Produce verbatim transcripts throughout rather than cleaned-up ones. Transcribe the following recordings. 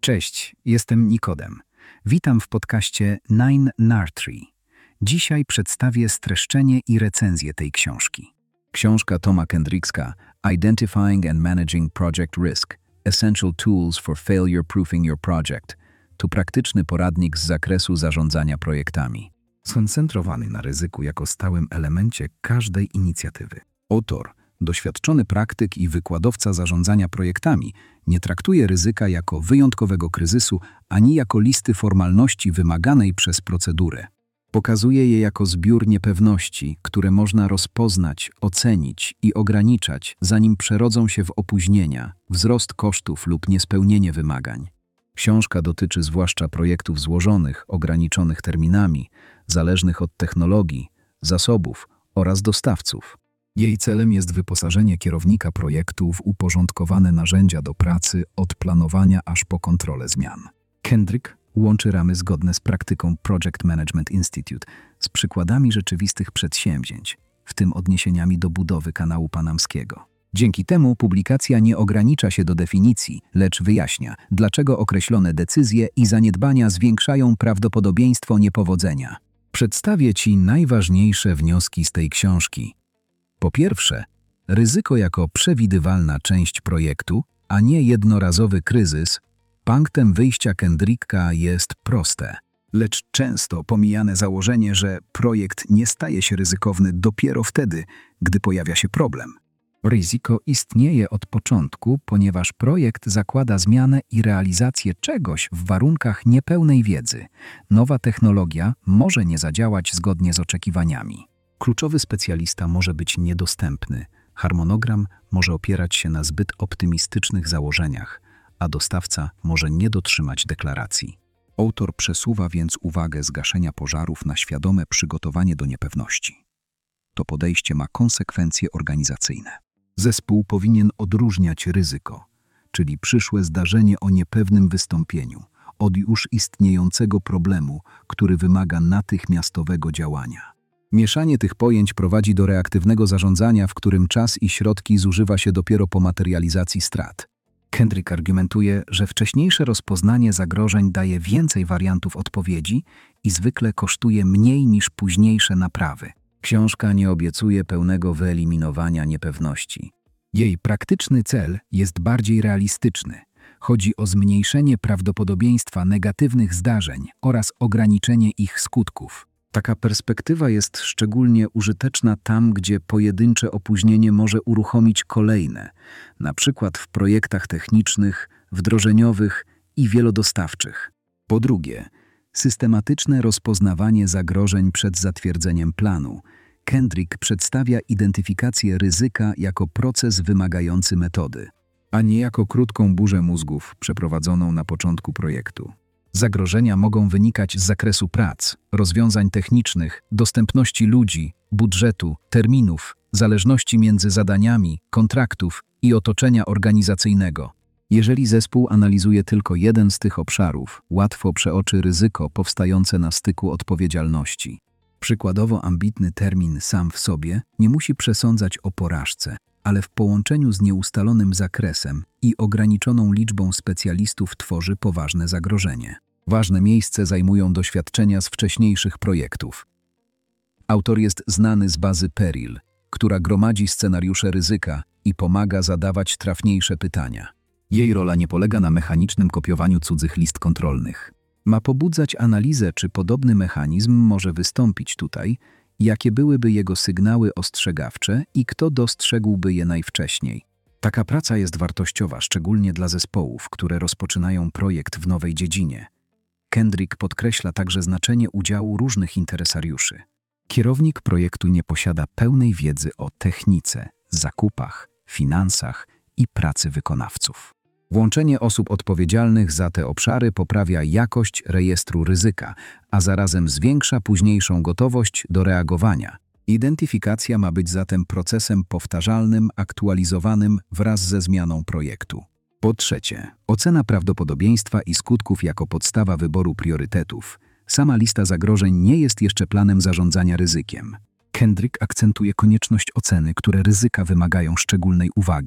Cześć, jestem Nikodem. Witam w podcaście Nine Nartree. Dzisiaj przedstawię streszczenie i recenzję tej książki. Książka Toma Kendricksa Identifying and Managing Project Risk – Essential Tools for Failure Proofing Your Project to praktyczny poradnik z zakresu zarządzania projektami. Skoncentrowany na ryzyku jako stałym elemencie każdej inicjatywy. Autor, doświadczony praktyk i wykładowca zarządzania projektami, nie traktuje ryzyka jako wyjątkowego kryzysu ani jako listy formalności wymaganej przez procedurę. Pokazuje je jako zbiór niepewności, które można rozpoznać, ocenić i ograniczać, zanim przerodzą się w opóźnienia, wzrost kosztów lub niespełnienie wymagań. Książka dotyczy zwłaszcza projektów złożonych, ograniczonych terminami, zależnych od technologii, zasobów oraz dostawców. Jej celem jest wyposażenie kierownika projektu w uporządkowane narzędzia do pracy od planowania aż po kontrolę zmian. Kendrick łączy ramy zgodne z praktyką Project Management Institute z przykładami rzeczywistych przedsięwzięć, w tym odniesieniami do budowy kanału panamskiego. Dzięki temu publikacja nie ogranicza się do definicji, lecz wyjaśnia, dlaczego określone decyzje i zaniedbania zwiększają prawdopodobieństwo niepowodzenia. Przedstawię Ci najważniejsze wnioski z tej książki. Po pierwsze, ryzyko jako przewidywalna część projektu, a nie jednorazowy kryzys, punktem wyjścia Kendricka jest proste, lecz często pomijane założenie, że projekt nie staje się ryzykowny dopiero wtedy, gdy pojawia się problem. Ryzyko istnieje od początku, ponieważ projekt zakłada zmianę i realizację czegoś w warunkach niepełnej wiedzy. Nowa technologia może nie zadziałać zgodnie z oczekiwaniami. Kluczowy specjalista może być niedostępny, harmonogram może opierać się na zbyt optymistycznych założeniach, a dostawca może nie dotrzymać deklaracji. Autor przesuwa więc uwagę z gaszenia pożarów na świadome przygotowanie do niepewności. To podejście ma konsekwencje organizacyjne. Zespół powinien odróżniać ryzyko, czyli przyszłe zdarzenie o niepewnym wystąpieniu, od już istniejącego problemu, który wymaga natychmiastowego działania. Mieszanie tych pojęć prowadzi do reaktywnego zarządzania, w którym czas i środki zużywa się dopiero po materializacji strat. Kendrick argumentuje, że wcześniejsze rozpoznanie zagrożeń daje więcej wariantów odpowiedzi i zwykle kosztuje mniej niż późniejsze naprawy. Książka nie obiecuje pełnego wyeliminowania niepewności. Jej praktyczny cel jest bardziej realistyczny. Chodzi o zmniejszenie prawdopodobieństwa negatywnych zdarzeń oraz ograniczenie ich skutków. Taka perspektywa jest szczególnie użyteczna tam, gdzie pojedyncze opóźnienie może uruchomić kolejne, na przykład w projektach technicznych, wdrożeniowych i wielodostawczych. Po drugie, systematyczne rozpoznawanie zagrożeń przed zatwierdzeniem planu. Kendrick przedstawia identyfikację ryzyka jako proces wymagający metody, a nie jako krótką burzę mózgów przeprowadzoną na początku projektu. Zagrożenia mogą wynikać z zakresu prac, rozwiązań technicznych, dostępności ludzi, budżetu, terminów, zależności między zadaniami, kontraktów i otoczenia organizacyjnego. Jeżeli zespół analizuje tylko jeden z tych obszarów, łatwo przeoczy ryzyko powstające na styku odpowiedzialności. Przykładowo ambitny termin sam w sobie nie musi przesądzać o porażce, ale w połączeniu z nieustalonym zakresem i ograniczoną liczbą specjalistów tworzy poważne zagrożenie. Ważne miejsce zajmują doświadczenia z wcześniejszych projektów. Autor jest znany z bazy Peril, która gromadzi scenariusze ryzyka i pomaga zadawać trafniejsze pytania. Jej rola nie polega na mechanicznym kopiowaniu cudzych list kontrolnych. Ma pobudzać analizę, czy podobny mechanizm może wystąpić tutaj, jakie byłyby jego sygnały ostrzegawcze i kto dostrzegłby je najwcześniej. Taka praca jest wartościowa, szczególnie dla zespołów, które rozpoczynają projekt w nowej dziedzinie. Kendrick podkreśla także znaczenie udziału różnych interesariuszy. Kierownik projektu nie posiada pełnej wiedzy o technice, zakupach, finansach i pracy wykonawców. Włączenie osób odpowiedzialnych za te obszary poprawia jakość rejestru ryzyka, a zarazem zwiększa późniejszą gotowość do reagowania. Identyfikacja ma być zatem procesem powtarzalnym, aktualizowanym wraz ze zmianą projektu. Po trzecie, ocena prawdopodobieństwa i skutków jako podstawa wyboru priorytetów. Sama lista zagrożeń nie jest jeszcze planem zarządzania ryzykiem. Kendrick akcentuje konieczność oceny, które ryzyka wymagają szczególnej uwagi.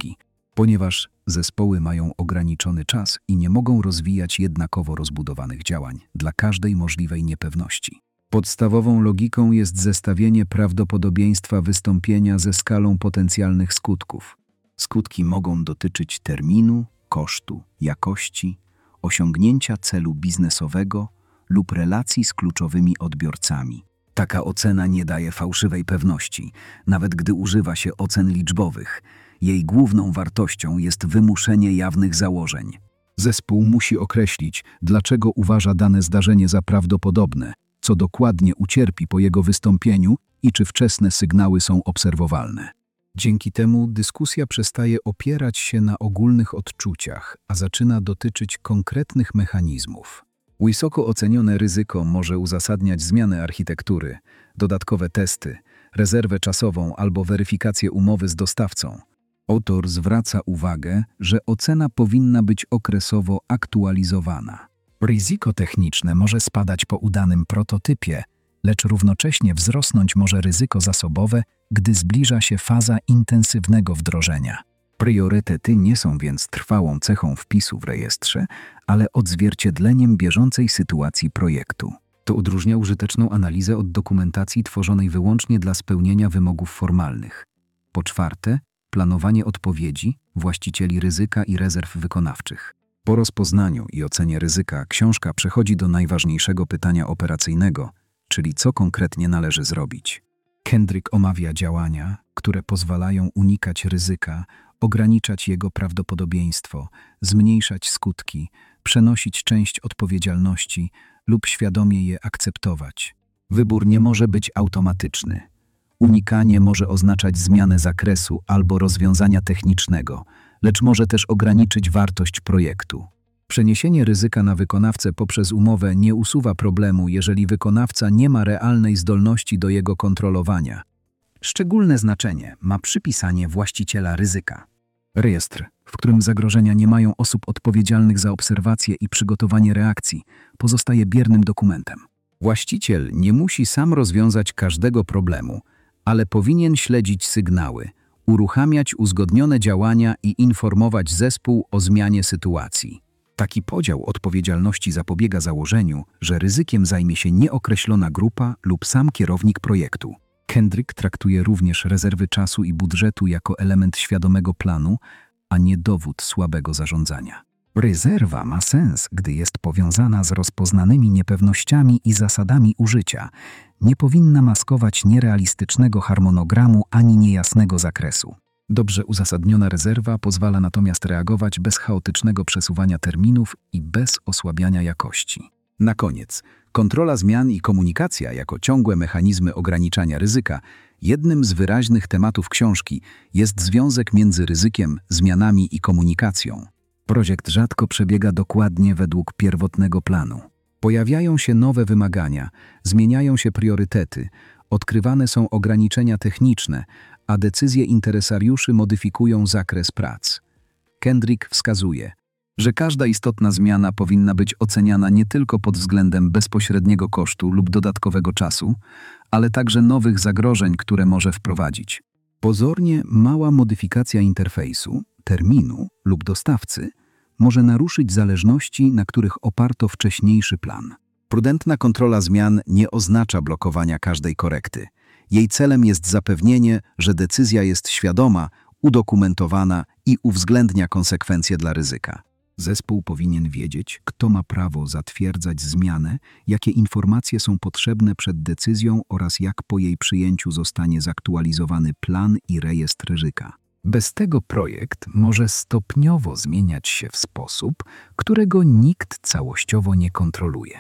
ponieważ zespoły mają ograniczony czas i nie mogą rozwijać jednakowo rozbudowanych działań dla każdej możliwej niepewności. Podstawową logiką jest zestawienie prawdopodobieństwa wystąpienia ze skalą potencjalnych skutków. Skutki mogą dotyczyć terminu, kosztu, jakości, osiągnięcia celu biznesowego lub relacji z kluczowymi odbiorcami. Taka ocena nie daje fałszywej pewności, nawet gdy używa się ocen liczbowych. Jej główną wartością jest wymuszenie jawnych założeń. Zespół musi określić, dlaczego uważa dane zdarzenie za prawdopodobne, co dokładnie ucierpi po jego wystąpieniu i czy wczesne sygnały są obserwowalne. Dzięki temu dyskusja przestaje opierać się na ogólnych odczuciach, a zaczyna dotyczyć konkretnych mechanizmów. Wysoko ocenione ryzyko może uzasadniać zmianę architektury, dodatkowe testy, rezerwę czasową albo weryfikację umowy z dostawcą. Autor zwraca uwagę, że ocena powinna być okresowo aktualizowana. Ryzyko techniczne może spadać po udanym prototypie, lecz równocześnie wzrosnąć może ryzyko zasobowe, gdy zbliża się faza intensywnego wdrożenia. Priorytety nie są więc trwałą cechą wpisu w rejestrze, ale odzwierciedleniem bieżącej sytuacji projektu. To odróżnia użyteczną analizę od dokumentacji tworzonej wyłącznie dla spełnienia wymogów formalnych. Po czwarte, planowanie odpowiedzi właścicieli ryzyka i rezerw wykonawczych. Po rozpoznaniu i ocenie ryzyka książka przechodzi do najważniejszego pytania operacyjnego, czyli co konkretnie należy zrobić. Kendrick omawia działania, które pozwalają unikać ryzyka, ograniczać jego prawdopodobieństwo, zmniejszać skutki, przenosić część odpowiedzialności lub świadomie je akceptować. Wybór nie może być automatyczny. Unikanie może oznaczać zmianę zakresu albo rozwiązania technicznego, lecz może też ograniczyć wartość projektu. Przeniesienie ryzyka na wykonawcę poprzez umowę nie usuwa problemu, jeżeli wykonawca nie ma realnej zdolności do jego kontrolowania. Szczególne znaczenie ma przypisanie właściciela ryzyka. Rejestr, w którym zagrożenia nie mają osób odpowiedzialnych za obserwację i przygotowanie reakcji, pozostaje biernym dokumentem. Właściciel nie musi sam rozwiązać każdego problemu, ale powinien śledzić sygnały, uruchamiać uzgodnione działania i informować zespół o zmianie sytuacji. Taki podział odpowiedzialności zapobiega założeniu, że ryzykiem zajmie się nieokreślona grupa lub sam kierownik projektu. Kendrick traktuje również rezerwy czasu i budżetu jako element świadomego planu, a nie dowód słabego zarządzania. Rezerwa ma sens, gdy jest powiązana z rozpoznanymi niepewnościami i zasadami użycia. Nie powinna maskować nierealistycznego harmonogramu ani niejasnego zakresu. Dobrze uzasadniona rezerwa pozwala natomiast reagować bez chaotycznego przesuwania terminów i bez osłabiania jakości. Na koniec, kontrola zmian i komunikacja jako ciągłe mechanizmy ograniczania ryzyka. Jednym z wyraźnych tematów książki jest związek między ryzykiem, zmianami i komunikacją. Projekt rzadko przebiega dokładnie według pierwotnego planu. Pojawiają się nowe wymagania, zmieniają się priorytety, odkrywane są ograniczenia techniczne, a decyzje interesariuszy modyfikują zakres prac. Kendrick wskazuje, że każda istotna zmiana powinna być oceniana nie tylko pod względem bezpośredniego kosztu lub dodatkowego czasu, ale także nowych zagrożeń, które może wprowadzić. Pozornie mała modyfikacja interfejsu, terminu lub dostawcy może naruszyć zależności, na których oparto wcześniejszy plan. Prudentna kontrola zmian nie oznacza blokowania każdej korekty. Jej celem jest zapewnienie, że decyzja jest świadoma, udokumentowana i uwzględnia konsekwencje dla ryzyka. Zespół powinien wiedzieć, kto ma prawo zatwierdzać zmianę, jakie informacje są potrzebne przed decyzją oraz jak po jej przyjęciu zostanie zaktualizowany plan i rejestr ryzyka. Bez tego projekt może stopniowo zmieniać się w sposób, którego nikt całościowo nie kontroluje.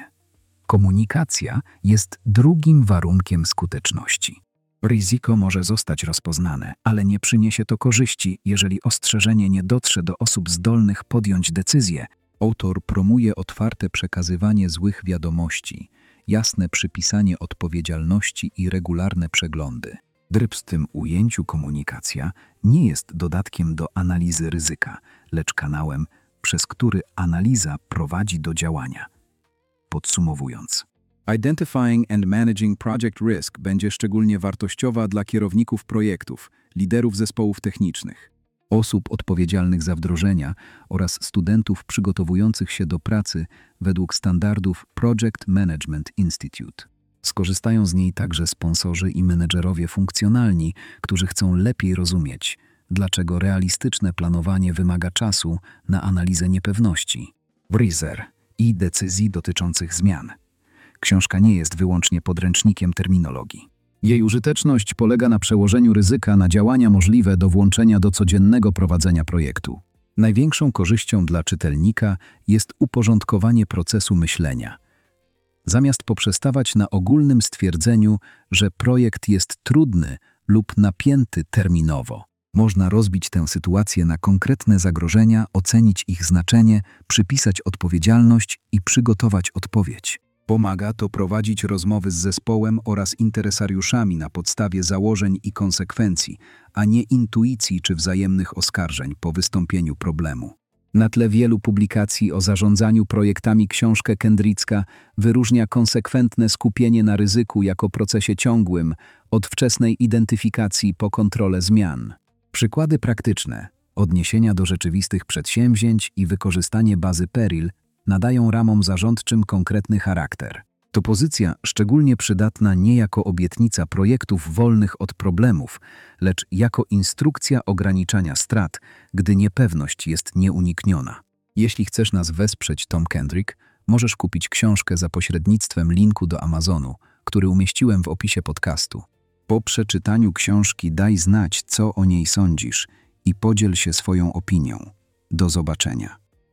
Komunikacja jest drugim warunkiem skuteczności. Ryzyko może zostać rozpoznane, ale nie przyniesie to korzyści, jeżeli ostrzeżenie nie dotrze do osób zdolnych podjąć decyzję. Autor promuje otwarte przekazywanie złych wiadomości, jasne przypisanie odpowiedzialności i regularne przeglądy. W tym ujęciu komunikacja nie jest dodatkiem do analizy ryzyka, lecz kanałem, przez który analiza prowadzi do działania. Podsumowując, Identifying and Managing Project Risk będzie szczególnie wartościowa dla kierowników projektów, liderów zespołów technicznych. osób odpowiedzialnych za wdrożenia oraz studentów przygotowujących się do pracy według standardów Project Management Institute. Skorzystają z niej także sponsorzy i menedżerowie funkcjonalni, którzy chcą lepiej rozumieć, dlaczego realistyczne planowanie wymaga czasu na analizę niepewności, Breezer i decyzji dotyczących zmian. Książka nie jest wyłącznie podręcznikiem terminologii. Jej użyteczność polega na przełożeniu ryzyka na działania możliwe do włączenia do codziennego prowadzenia projektu. Największą korzyścią dla czytelnika jest uporządkowanie procesu myślenia. Zamiast poprzestawać na ogólnym stwierdzeniu, że projekt jest trudny lub napięty terminowo, można rozbić tę sytuację na konkretne zagrożenia, ocenić ich znaczenie, przypisać odpowiedzialność i przygotować odpowiedź. Pomaga to prowadzić rozmowy z zespołem oraz interesariuszami na podstawie założeń i konsekwencji, a nie intuicji czy wzajemnych oskarżeń po wystąpieniu problemu. Na tle wielu publikacji o zarządzaniu projektami książkę Kendricka wyróżnia konsekwentne skupienie na ryzyku jako procesie ciągłym, od wczesnej identyfikacji po kontrolę zmian. Przykłady praktyczne, odniesienia do rzeczywistych przedsięwzięć i wykorzystanie bazy Peril nadają ramom zarządczym konkretny charakter. To pozycja szczególnie przydatna nie jako obietnica projektów wolnych od problemów, lecz jako instrukcja ograniczania strat, gdy niepewność jest nieunikniona. Jeśli chcesz nas wesprzeć, Tom Kendrick, możesz kupić książkę za pośrednictwem linku do Amazonu, który umieściłem w opisie podcastu. Po przeczytaniu książki daj znać, co o niej sądzisz i podziel się swoją opinią. Do zobaczenia.